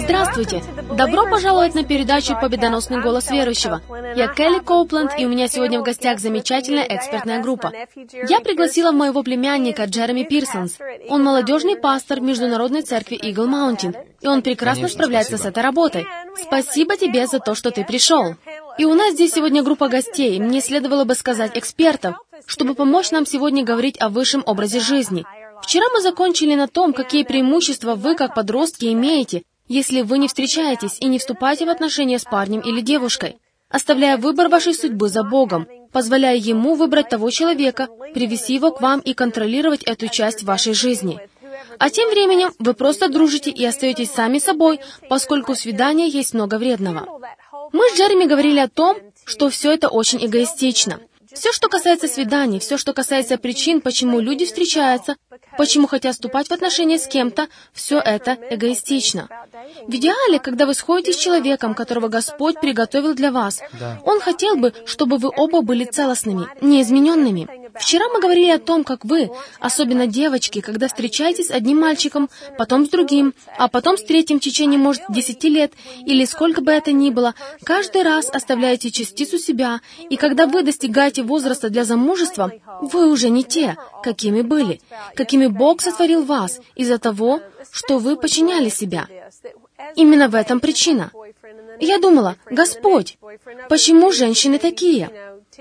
Здравствуйте! Добро пожаловать на передачу «Победоносный голос верующего». Я Келли Коупленд, и у меня сегодня в гостях замечательная экспертная группа. Я пригласила моего племянника Джереми Пирсонс. Он молодежный пастор Международной церкви Eagle Mountain, и он прекрасно справляется с этой работой. Спасибо тебе за то, что ты пришел. И у нас здесь сегодня группа гостей, мне следовало бы сказать экспертов, чтобы помочь нам сегодня говорить о высшем образе жизни. Вчера мы закончили на том, какие преимущества вы, как подростки, имеете, если вы не встречаетесь и не вступаете в отношения с парнем или девушкой, оставляя выбор вашей судьбы за Богом, позволяя Ему выбрать того человека, привести его к вам и контролировать эту часть вашей жизни. А тем временем вы просто дружите и остаетесь сами собой, поскольку в свидании есть много вредного. Мы с Джереми говорили о том, что все это очень эгоистично. Все, что касается свиданий, все, что касается причин, почему люди встречаются, почему хотят вступать в отношения с кем-то, все это эгоистично. В идеале, когда вы сходитесь с человеком, которого Господь приготовил для вас, Он хотел бы, чтобы вы оба были целостными, неизмененными. Вчера мы говорили о том, как вы, особенно девочки, когда встречаетесь с одним мальчиком, потом с другим, а потом с третьим в течение, может, 10 лет, или сколько бы это ни было, каждый раз оставляете частицу себя, и когда вы достигаете возраста для замужества, вы уже не те, какими были, какими Бог сотворил вас, из-за того, что вы подчиняли себя. Именно в этом причина. Я думала, Господь, почему женщины такие?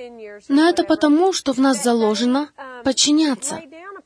Но это потому, что в нас заложено подчиняться.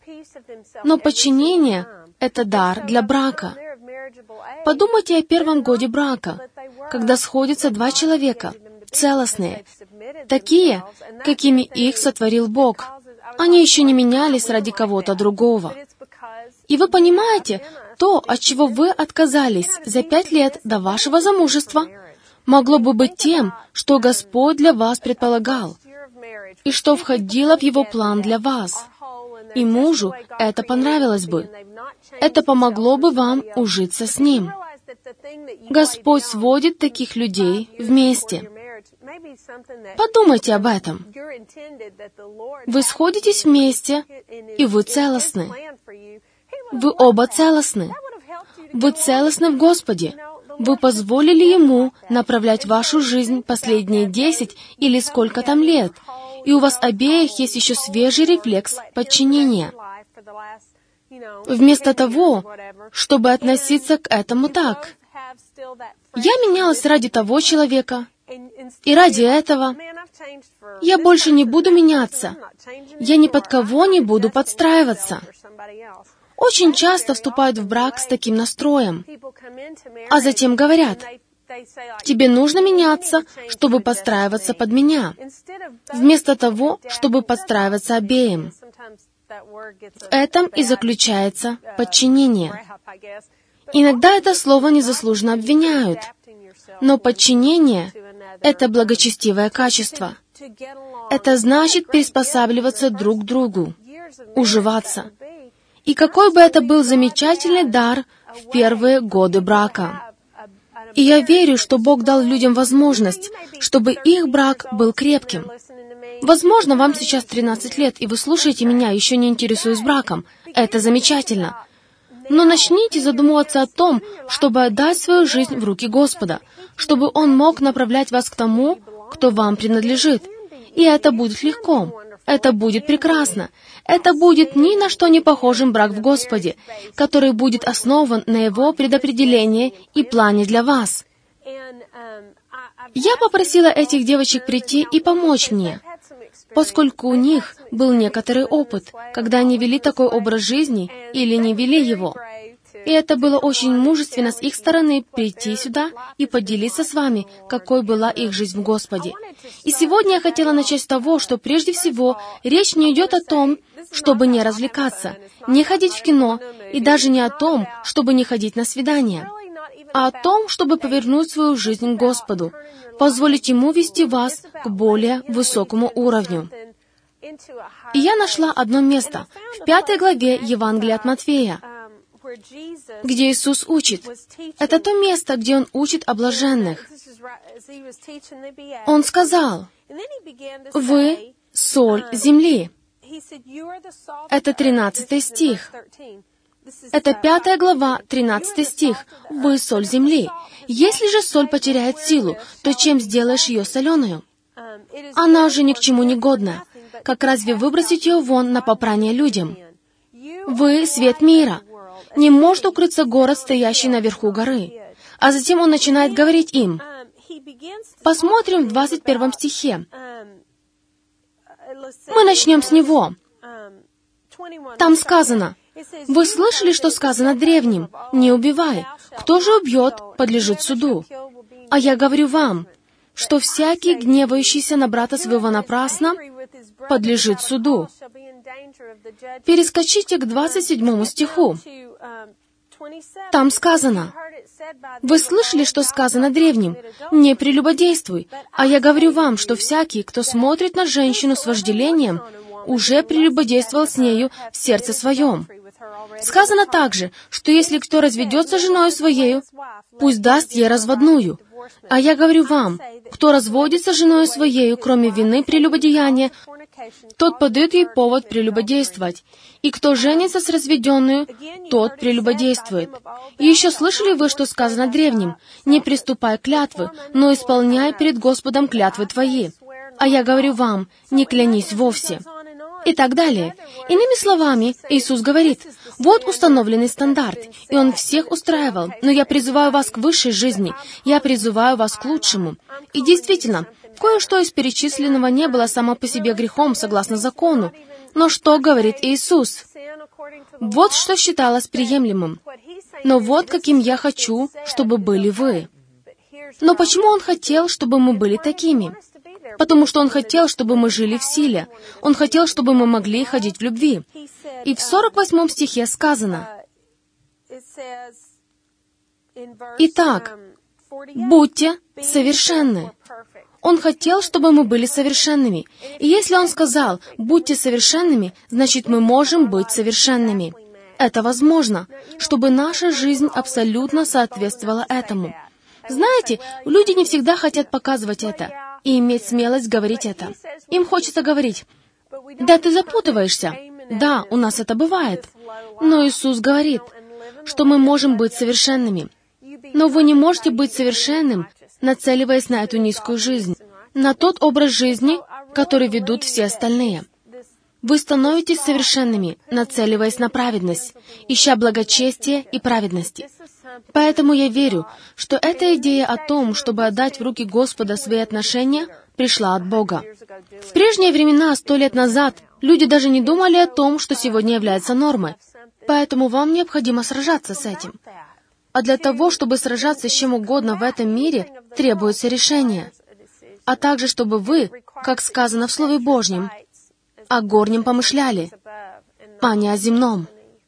Но подчинение — это дар для брака. Подумайте о первом годе брака, когда сходятся два человека, целостные, такие, какими их сотворил Бог. Они еще не менялись ради кого-то другого. И вы понимаете, то, от чего вы отказались за 5 лет до вашего замужества, могло бы быть тем, что Господь для вас предполагал, и что входило в Его план для вас. И мужу это понравилось бы. Это помогло бы вам ужиться с ним. Господь сводит таких людей вместе. Подумайте об этом. Вы сходитесь вместе, и вы целостны. Вы оба целостны. Вы целостны в Господе. Вы позволили Ему направлять вашу жизнь последние 10 или сколько там лет, и у вас обеих есть еще свежий рефлекс подчинения. Вместо того, чтобы относиться к этому так. Я менялась ради того человека, и ради этого. Я больше не буду меняться. Я ни под кого не буду подстраиваться. Очень часто вступают в брак с таким настроем, а затем говорят: «Тебе нужно меняться, чтобы подстраиваться под меня», вместо того, чтобы подстраиваться обеим. В этом и заключается подчинение. Иногда это слово незаслуженно обвиняют, но подчинение — это благочестивое качество. Это значит приспосабливаться друг к другу, уживаться. И какой бы это был замечательный дар в первые годы брака. И я верю, что Бог дал людям возможность, чтобы их брак был крепким. Возможно, вам сейчас 13 лет, и вы слушаете меня, еще не интересуясь браком. Это замечательно. Но начните задумываться о том, чтобы отдать свою жизнь в руки Господа, чтобы Он мог направлять вас к тому, кто вам принадлежит. И это будет легко. Это будет прекрасно. Это будет ни на что не похожим брак в Господе, который будет основан на Его предопределении и плане для вас. Я попросила этих девочек прийти и помочь мне, поскольку у них был некоторый опыт, когда они вели такой образ жизни или не вели его. И это было очень мужественно с их стороны прийти сюда и поделиться с вами, какой была их жизнь в Господе. И сегодня я хотела начать с того, что прежде всего речь не идет о том, чтобы не развлекаться, не ходить в кино, и даже не о том, чтобы не ходить на свидания, а о том, чтобы повернуть свою жизнь к Господу, позволить Ему вести вас к более высокому уровню. И я нашла одно место в 5 главе Евангелия от Матфея, где Иисус учит. Это то место, где Он учит о блаженных. Он сказал: «Вы — соль земли». Это 13 стих. Это 5 глава, 13 стих. «Вы соль земли. Если же соль потеряет силу, то чем сделаешь ее соленую? Она же ни к чему не годна. Как разве выбросить ее вон на попрание людям? Вы — свет мира. Не может укрыться город, стоящий наверху горы». А затем он начинает говорить им. Посмотрим в 21 стихе. Мы начнем с него. Там сказано: «Вы слышали, что сказано древним? Не убивай. Кто же убьет, подлежит суду. А я говорю вам, что всякий, гневающийся на брата своего напрасно, подлежит суду». Перескочите к 27 стиху. Там сказано: «Вы слышали, что сказано древним? Не прелюбодействуй. А я говорю вам, что всякий, кто смотрит на женщину с вожделением, уже прелюбодействовал с нею в сердце своем». Сказано также, что если кто разведется с женою своею, пусть даст ей разводную. А я говорю вам, кто разводится с женою своею, кроме вины прелюбодеяния, тот подает ей повод прелюбодействовать. И кто женится с разведенную, тот прелюбодействует. И еще слышали вы, что сказано древним: «Не приступай клятвы, но исполняй перед Господом клятвы твои». А я говорю вам, не клянись вовсе. И так далее. Иными словами, Иисус говорит: вот установленный стандарт, и Он всех устраивал, но я призываю вас к высшей жизни, я призываю вас к лучшему. И действительно, кое-что из перечисленного не было само по себе грехом, согласно закону. Но что говорит Иисус? Вот что считалось приемлемым. Но вот каким я хочу, чтобы были вы. Но почему Он хотел, чтобы мы были такими? Потому что Он хотел, чтобы мы жили в силе. Он хотел, чтобы мы могли ходить в любви. И в 48 стихе сказано: «Итак, будьте совершенны». Он хотел, чтобы мы были совершенными. И если Он сказал «будьте совершенными», значит, мы можем быть совершенными. Это возможно, чтобы наша жизнь абсолютно соответствовала этому. Знаете, люди не всегда хотят показывать это и иметь смелость говорить это. Им хочется говорить: «Да ты запутываешься». Да, у нас это бывает. Но Иисус говорит, что мы можем быть совершенными. Но вы не можете быть совершенным, нацеливаясь на эту низкую жизнь, на тот образ жизни, который ведут все остальные. Вы становитесь совершенными, нацеливаясь на праведность, ища благочестия и праведности. Поэтому я верю, что эта идея о том, чтобы отдать в руки Господа свои отношения, пришла от Бога. В прежние времена, 100 лет назад, люди даже не думали о том, что сегодня является нормой. Поэтому вам необходимо сражаться с этим. А для того, чтобы сражаться с чем угодно в этом мире, требуется решение. А также, чтобы вы, как сказано в Слове Божьем, о горнем помышляли, а не о земном.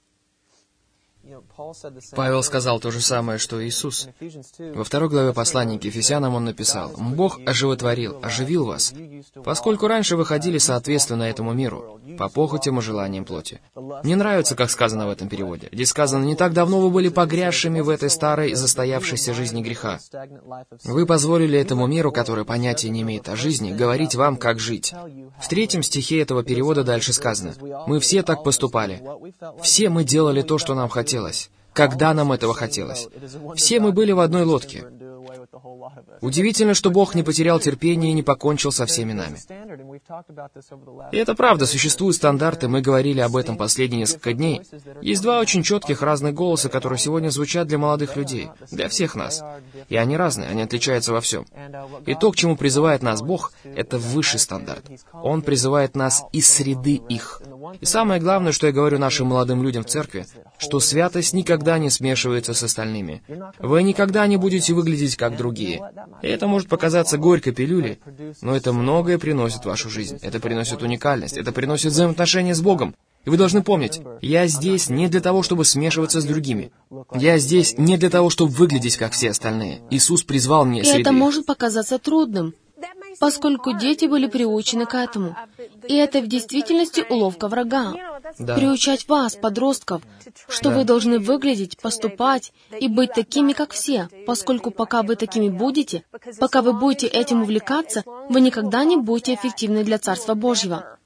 Павел сказал то же самое, что и Иисус. Во 2 главе послания к Ефесянам он написал: «Бог оживил вас, поскольку раньше вы ходили соответственно этому миру, по похотям и желаниям плоти». Мне нравится, как сказано в этом переводе. Здесь сказано: «Не так давно вы были погрязшими в этой старой, застоявшейся жизни греха. Вы позволили этому миру, который понятия не имеет о жизни, говорить вам, как жить». В 3 стихе этого перевода дальше сказано: «Мы все так поступали. Все мы делали то, что нам хотелось, когда нам этого хотелось. Все мы были в одной лодке». Удивительно, что Бог не потерял терпения и не покончил со всеми нами. И это правда, существуют стандарты, мы говорили об этом последние несколько дней. Есть 2 очень четких разных голоса, которые сегодня звучат для молодых людей, для всех нас. И они разные, они отличаются во всем. И то, к чему призывает нас Бог, это высший стандарт. Он призывает нас из среды их. И самое главное, что я говорю нашим молодым людям в церкви, что святость никогда не смешивается с остальными. Вы никогда не будете выглядеть как другие. И это может показаться горькой пилюлей, но это многое приносит в вашу жизнь. Это приносит уникальность, это приносит взаимоотношения с Богом. И вы должны помнить, я здесь не для того, чтобы смешиваться с другими. Я здесь не для того, чтобы выглядеть как все остальные. Иисус призвал меня среди их. И это может показаться трудным, поскольку дети были приучены к этому. И это в действительности уловка врага. Да. Приучать вас, подростков, что вы должны выглядеть, поступать и быть такими, как все, поскольку пока вы такими будете, пока вы будете этим увлекаться, вы никогда не будете эффективны для Царства Божьего.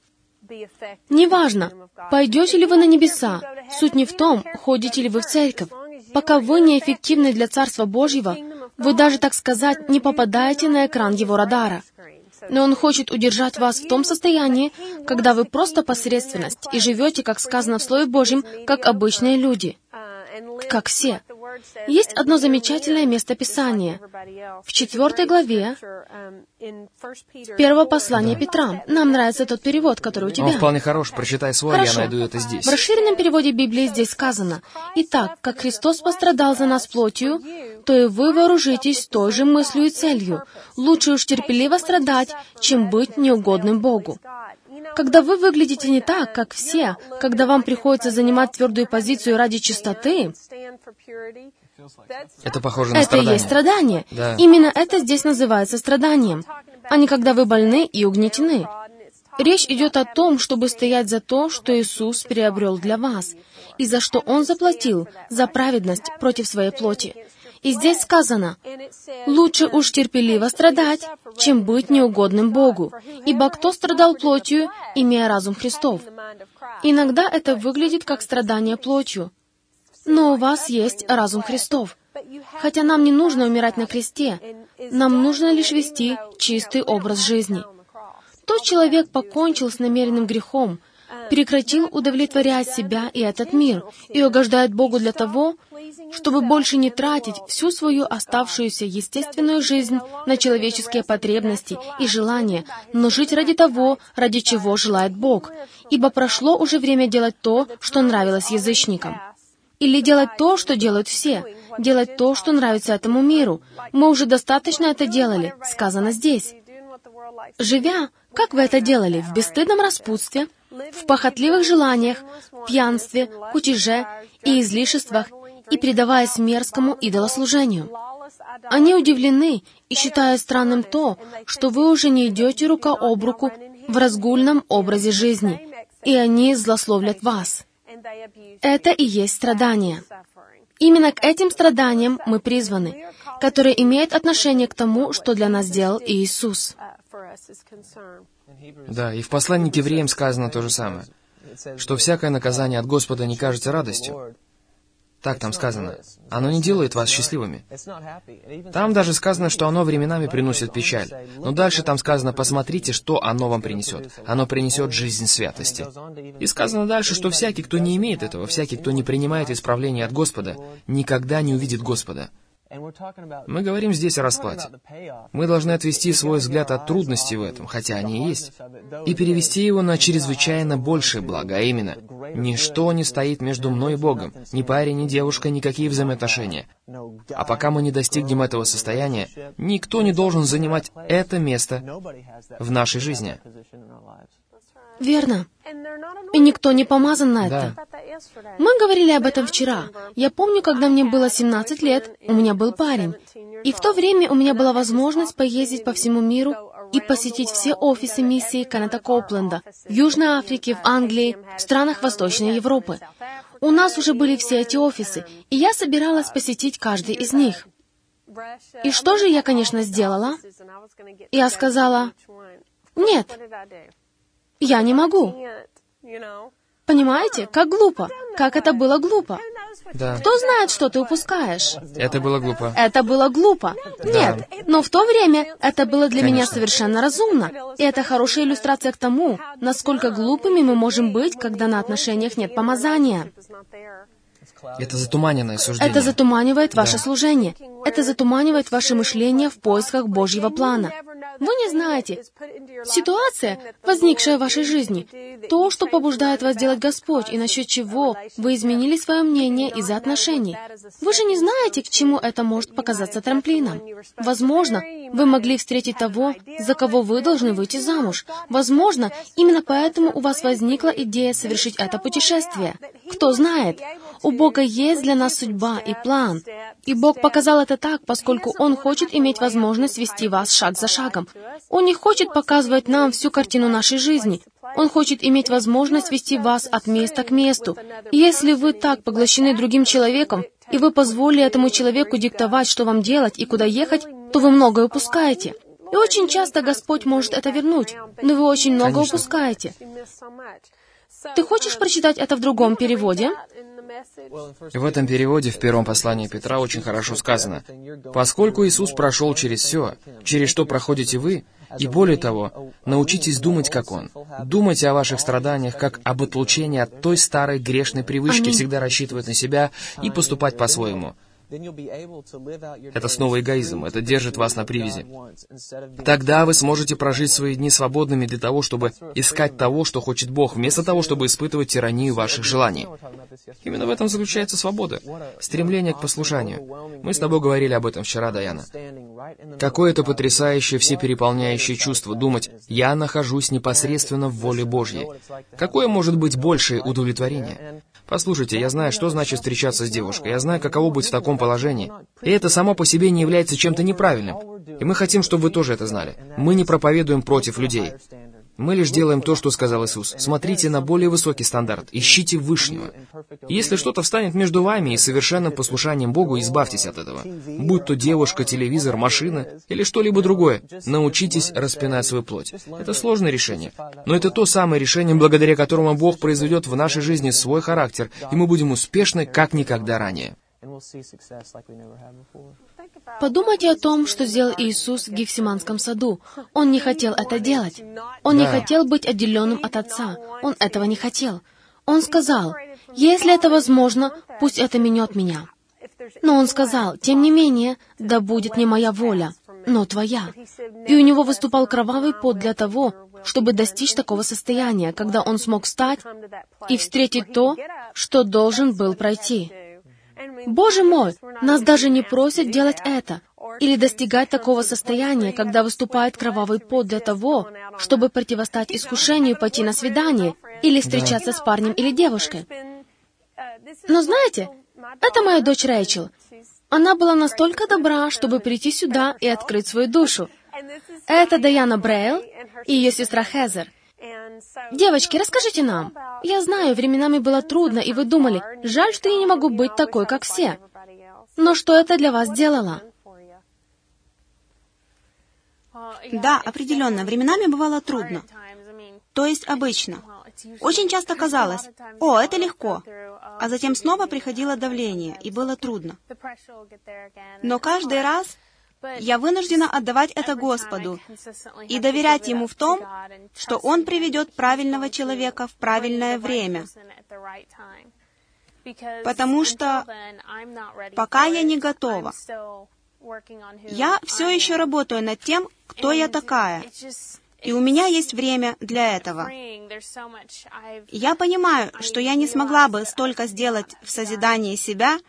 Неважно, пойдете ли вы на небеса, суть не в том, ходите ли вы в церковь. Пока вы неэффективны для Царства Божьего, вы даже, так сказать, не попадаете на экран Его радара. Но Он хочет удержать вас в том состоянии, когда вы просто посредственность и живете, как сказано в Слове Божьем, как обычные люди, как все. Есть одно замечательное место Писания. В 4 главе 1 послания Петра. Нам нравится тот перевод, который у тебя. Он вполне хорош. Прочитай свой, Хорошо. я найду это здесь. В расширенном переводе Библии здесь сказано: «Итак, как Христос пострадал за нас плотью, то и вы вооружитесь той же мыслью и целью. Лучше уж терпеливо страдать, чем быть неугодным Богу». Когда вы выглядите не так, как все, когда вам приходится занимать твердую позицию ради чистоты, Это похоже на это и страдание. есть страдание. Да. Именно это здесь называется страданием, а не когда вы больны и угнетены. Речь идет о том, чтобы стоять за то, что Иисус приобрел для вас, и за что Он заплатил, за праведность против своей плоти. И здесь сказано: «Лучше уж терпеливо страдать, чем быть неугодным Богу, ибо кто страдал плотью, имея разум Христов». Иногда это выглядит как страдание плотью, но у вас есть разум Христов. Хотя нам не нужно умирать на кресте, нам нужно лишь вести чистый образ жизни. Тот человек покончил с намеренным грехом, прекратил удовлетворять себя и этот мир, и угождает Богу для того, чтобы больше не тратить всю свою оставшуюся естественную жизнь на человеческие потребности и желания, но жить ради того, ради чего желает Бог. Ибо прошло уже время делать то, что нравилось язычникам. Или делать то, что делают все, делать то, что нравится этому миру. Мы уже достаточно это делали, сказано здесь. Живя, как вы это делали, в бесстыдном распутстве, в похотливых желаниях, пьянстве, кутеже и излишествах, и предаваясь мерзкому идолослужению. Они удивлены и считают странным то, что вы уже не идете рука об руку в разгульном образе жизни, и они злословлят вас. Это и есть страдания. Именно к этим страданиям мы призваны, которые имеют отношение к тому, что для нас сделал Иисус. Да, и в послании к евреям сказано то же самое, что всякое наказание от Господа не кажется радостью. Так там сказано. Оно не делает вас счастливыми. Там даже сказано, что оно временами приносит печаль. Но дальше там сказано: посмотрите, что оно вам принесет. Оно принесет жизнь святости. И сказано дальше, что всякий, кто не имеет этого, всякий, кто не принимает исправления от Господа, никогда не увидит Господа. Мы говорим здесь о расплате. Мы должны отвести свой взгляд от трудностей в этом, хотя они и есть, и перевести его на чрезвычайно большее благо, а именно: ничто не стоит между мной и Богом, ни парень, ни девушка, никакие взаимоотношения. А пока мы не достигнем этого состояния, никто не должен занимать это место в нашей жизни. Верно. И никто не помазан на это. Мы говорили об этом вчера. Я помню, когда мне было 17 лет, у меня был парень. И в то время у меня была возможность поездить по всему миру и посетить все офисы миссии Кеннета Коупленда в Южной Африке, в Англии, в странах Восточной Европы. У нас уже были все эти офисы, и я собиралась посетить каждый из них. И что же я, конечно, сделала? Я сказала: «Нет, я не могу». Понимаете, как глупо? Как это было глупо? Да. Кто знает, что ты упускаешь? Это было глупо. Это было глупо. Нет, но в то время это было для меня совершенно разумно. И это хорошая иллюстрация к тому, насколько глупыми мы можем быть, когда на отношениях нет помазания. Это затуманенное суждение. Это затуманивает ваше служение. Это затуманивает ваше мышление в поисках Божьего плана. Вы не знаете, ситуация, возникшая в вашей жизни, то, что побуждает вас делать Господь, и насчет чего вы изменили свое мнение из-за отношений. Вы же не знаете, к чему это может показаться трамплином. Возможно, вы могли встретить того, за кого вы должны выйти замуж. Возможно, именно поэтому у вас возникла идея совершить это путешествие. Кто знает? У Бога есть для нас судьба и план. И Бог показал это так, поскольку Он хочет иметь возможность вести вас шаг за шагом. Он не хочет показывать нам всю картину нашей жизни. Он хочет иметь возможность вести вас от места к месту. И если вы так поглощены другим человеком, и вы позволили этому человеку диктовать, что вам делать и куда ехать, то вы многое упускаете. И очень часто Господь может это вернуть, но вы очень много Конечно. упускаете. Ты хочешь прочитать это в другом переводе? В этом переводе, в первом послании Петра, очень хорошо сказано: «Поскольку Иисус прошел через все, через что проходите вы, и более того, научитесь думать, как Он. Думайте о ваших страданиях, как об отлучении от той старой грешной привычки Аминь. всегда рассчитывать на себя и поступать по-своему». Это снова эгоизм, это держит вас на привязи. Тогда вы сможете прожить свои дни свободными для того, чтобы искать того, что хочет Бог, вместо того, чтобы испытывать тиранию ваших желаний. Именно в этом заключается свобода, стремление к послушанию. Мы с тобой говорили об этом вчера, Даяна. Какое это потрясающее, всепереполняющее чувство думать: «Я нахожусь непосредственно в воле Божьей». Какое может быть большее удовлетворение? Послушайте, я знаю, что значит встречаться с девушкой, я знаю, каково быть в таком положении. И это само по себе не является чем-то неправильным. И мы хотим, чтобы вы тоже это знали. Мы не проповедуем против людей. Мы лишь делаем то, что сказал Иисус. Смотрите на более высокий стандарт, ищите Вышнего. Если что-то встанет между вами и совершенным послушанием Богу, избавьтесь от этого. Будь то девушка, телевизор, машина или что-либо другое, научитесь распинать свою плоть. Это сложное решение, но это то самое решение, благодаря которому Бог произведет в нашей жизни свой характер, и мы будем успешны, как никогда ранее. Подумайте о том, что сделал Иисус в Гефсиманском саду. Он не хотел это делать. Он не хотел быть отделенным от Отца. Он этого не хотел. Он сказал: «Если это возможно, пусть это минет меня». Но он сказал: «Тем не менее, да будет не моя воля, но твоя». И у него выступал кровавый пот для того, чтобы достичь такого состояния, когда он смог встать и встретить то, что должен был пройти. Боже мой, нас даже не просят делать это или достигать такого состояния, когда выступает кровавый пот для того, чтобы противостать искушению пойти на свидание или встречаться с парнем или девушкой. Но знаете, это моя дочь Рэйчел. Она была настолько добра, чтобы прийти сюда и открыть свою душу. Это Даяна Брейл и ее сестра Хезер. Девочки, расскажите нам. Я знаю, временами было трудно, и вы думали: жаль, что я не могу быть такой, как все. Но что это для вас сделало? Да, определенно, временами бывало трудно. То есть обычно. Очень часто казалось: «О, это легко». А затем снова приходило давление, и было трудно. Но каждый раз я вынуждена отдавать это Господу и доверять Ему в том, что Он приведет правильного человека в правильное время. Потому что пока я не готова. Я все еще работаю над тем, кто я такая. И у меня есть время для этого. Я понимаю, что я не смогла бы столько сделать в созидании себя,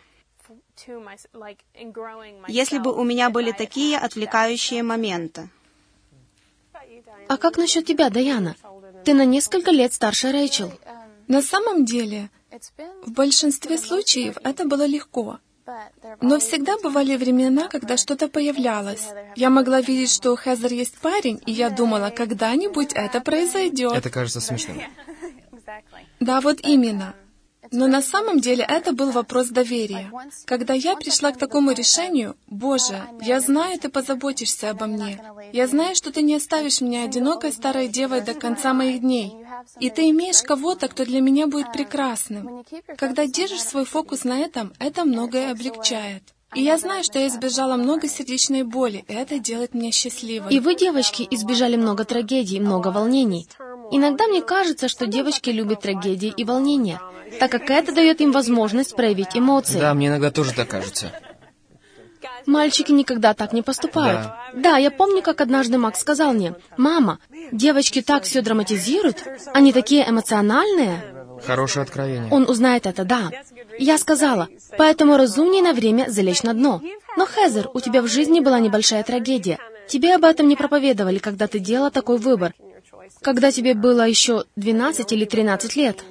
если бы у меня были такие отвлекающие моменты. А как насчет тебя, Даяна? Ты на несколько лет старше Рэйчел. На самом деле, в большинстве случаев это было легко. Но всегда бывали времена, когда что-то появлялось. Я могла видеть, что у Хезер есть парень, и я думала, когда-нибудь это произойдет. Это кажется смешным. Да, вот именно. Но на самом деле это был вопрос доверия. Когда я пришла к такому решению: «Боже, я знаю, Ты позаботишься обо мне. Я знаю, что Ты не оставишь меня одинокой старой девой до конца моих дней. И Ты имеешь кого-то, кто для меня будет прекрасным». Когда держишь свой фокус на этом, это многое облегчает. И я знаю, что я избежала много сердечной боли, и это делает меня счастливой. И вы, девочки, избежали много трагедий, много волнений. Иногда мне кажется, что девочки любят трагедии и волнения, так как это дает им возможность проявить эмоции. Да, мне иногда тоже так кажется. Мальчики никогда так не поступают. Да, я помню, как однажды Макс сказал мне: «Мама, девочки так все драматизируют, они такие эмоциональные». Хорошее откровение. Он узнает это, да. Я сказала: «Поэтому разумнее на время залечь на дно». Но, Хезер, у тебя в жизни была небольшая трагедия. Тебе об этом не проповедовали, когда ты делала такой выбор. Когда тебе было еще 12 или 13 лет.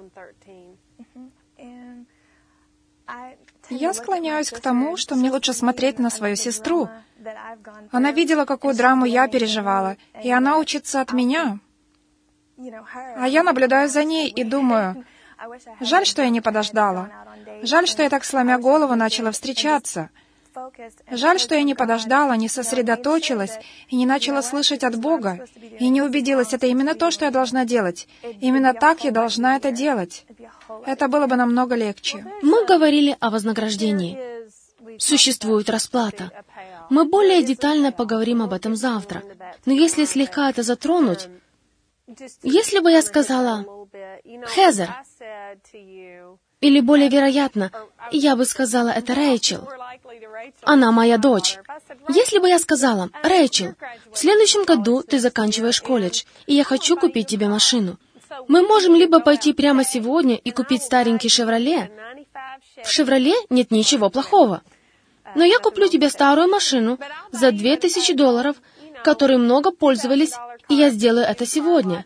Я склоняюсь к тому, что мне лучше смотреть на свою сестру. Она видела, какую драму я переживала, и она учится от меня. А я наблюдаю за ней и думаю: жаль, что я не подождала. Жаль, что я так, сломя голову, начала встречаться. Жаль, что я не подождала, не сосредоточилась и не начала слышать от Бога, и не убедилась, это именно то, что я должна делать. Именно так я должна это делать. Это было бы намного легче. Мы говорили о вознаграждении. Существует расплата. Мы более детально поговорим об этом завтра. Но если слегка это затронуть, если бы я сказала «Хезер», или более вероятно, я бы сказала это Рэйчел, она моя дочь. Если бы я сказала «Рэйчел, в следующем году ты заканчиваешь колледж, и я хочу купить тебе машину», мы можем либо пойти прямо сегодня и купить старенький «Шевроле». В «Шевроле» нет ничего плохого. Но я куплю тебе старую машину за $2000, которой много пользовались, и я сделаю это сегодня.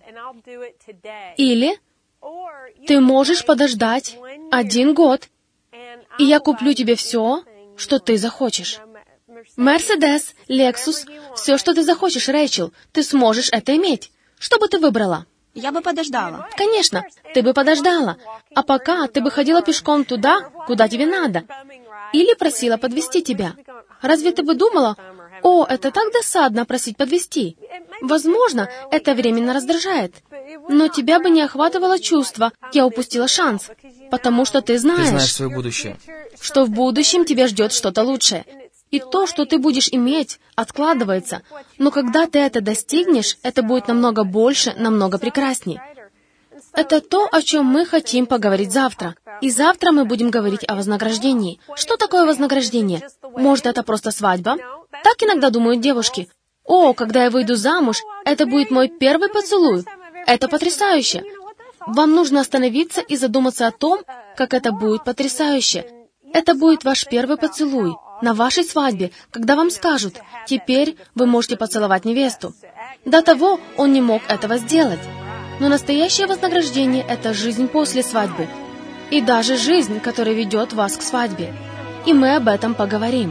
Или ты можешь подождать 1 год, и я куплю тебе все, что ты захочешь. Мерседес, Лексус, все, что ты захочешь, Рэйчел, ты сможешь это иметь. Что бы ты выбрала? Я бы подождала. Конечно, ты бы подождала. А пока ты бы ходила пешком туда, куда тебе надо. Или просила подвезти тебя. Разве ты бы думала, «О, это так досадно просить подвезти»? Возможно, это временно раздражает. Но тебя бы не охватывало чувство «я упустила шанс», потому что ты знаешь свое будущее. Что в будущем тебя ждет что-то лучшее. И то, что ты будешь иметь, откладывается. Но когда ты это достигнешь, это будет намного больше, намного прекрасней. Это то, о чем мы хотим поговорить завтра. И завтра мы будем говорить о вознаграждении. Что такое вознаграждение? Может, это просто свадьба? Так иногда думают девушки. «О, когда я выйду замуж, это будет мой первый поцелуй». Это потрясающе. Вам нужно остановиться и задуматься о том, как это будет потрясающе. Это будет ваш первый поцелуй на вашей свадьбе, когда вам скажут: «Теперь вы можете поцеловать невесту». До того он не мог этого сделать. Но настоящее вознаграждение — это жизнь после свадьбы. И даже жизнь, которая ведет вас к свадьбе. И мы об этом поговорим.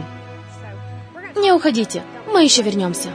Не уходите, мы еще вернемся.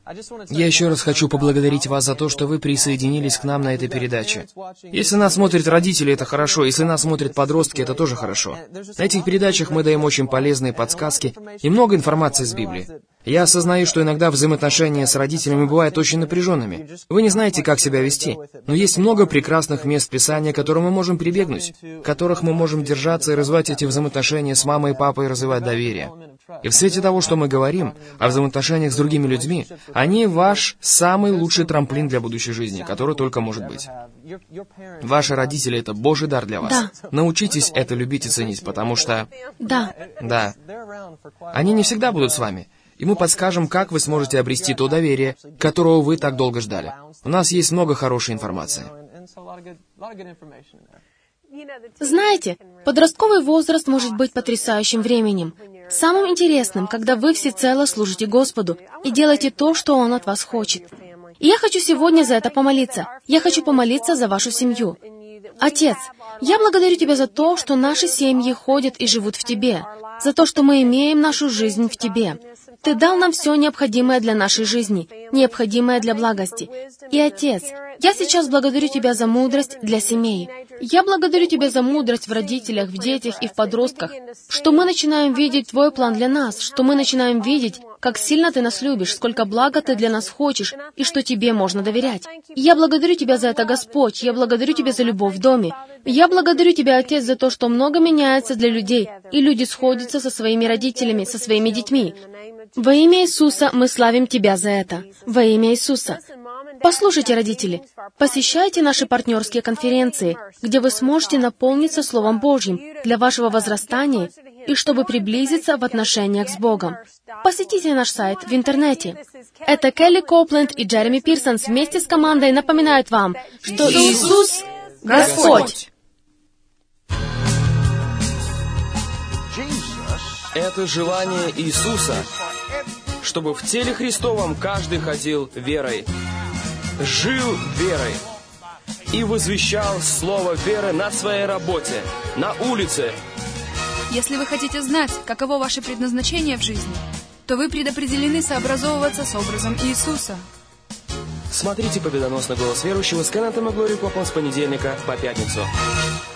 Я еще раз хочу поблагодарить вас за то, что вы присоединились к нам на этой передаче. Если нас смотрят родители, это хорошо. Если нас смотрят подростки, это тоже хорошо. На этих передачах мы даем очень полезные подсказки и много информации из Библии. Я осознаю, что иногда взаимоотношения с родителями бывают очень напряженными. Вы не знаете, как себя вести. Но есть много прекрасных мест Писания, к которым мы можем прибегнуть, в которых мы можем держаться и развивать эти взаимоотношения с мамой и папой, и развивать доверие. И в свете того, что мы говорим о взаимоотношениях с другими людьми, они ваш самый лучший трамплин для будущей жизни, который только может быть. Ваши родители — это Божий дар для вас. Да. Научитесь это любить и ценить, потому что... Да. Да. Они не всегда будут с вами. И мы подскажем, как вы сможете обрести то доверие, которого вы так долго ждали. У нас есть много хорошей информации. Знаете, подростковый возраст может быть потрясающим временем, самым интересным, когда вы всецело служите Господу и делаете то, что Он от вас хочет. И я хочу сегодня за это помолиться. Я хочу помолиться за вашу семью. Отец, я благодарю Тебя за то, что наши семьи ходят и живут в Тебе, за то, что мы имеем нашу жизнь в Тебе. Ты дал нам все необходимое для нашей жизни, необходимое для благости. И, Отец, я сейчас благодарю Тебя за мудрость для семей. Я благодарю Тебя за мудрость в родителях, в детях и в подростках, что мы начинаем видеть Твой план для нас, что мы начинаем видеть, как сильно Ты нас любишь, сколько блага Ты для нас хочешь, и что Тебе можно доверять. И я благодарю Тебя за это, Господь, я благодарю Тебя за любовь в доме. Я благодарю Тебя, Отец, за то, что много меняется для людей, и люди сходятся со своими родителями, со своими детьми. Во имя Иисуса мы славим Тебя за это. Во имя Иисуса. Послушайте, родители, посещайте наши партнерские конференции, где вы сможете наполниться Словом Божьим для вашего возрастания и чтобы приблизиться в отношениях с Богом. Посетите наш сайт в интернете. Это Келли Коупленд и Джереми Пирсонс вместе с командой напоминают вам, что Иисус — Господь. Это желание Иисуса, чтобы в теле Христовом каждый ходил верой, жил верой и возвещал слово веры на своей работе, на улице. Если вы хотите знать, каково ваше предназначение в жизни, то вы предопределены сообразовываться с образом Иисуса. Смотрите «Победоносный голос верующего» с Кеннетом и Глорией Копланд с понедельника по пятницу.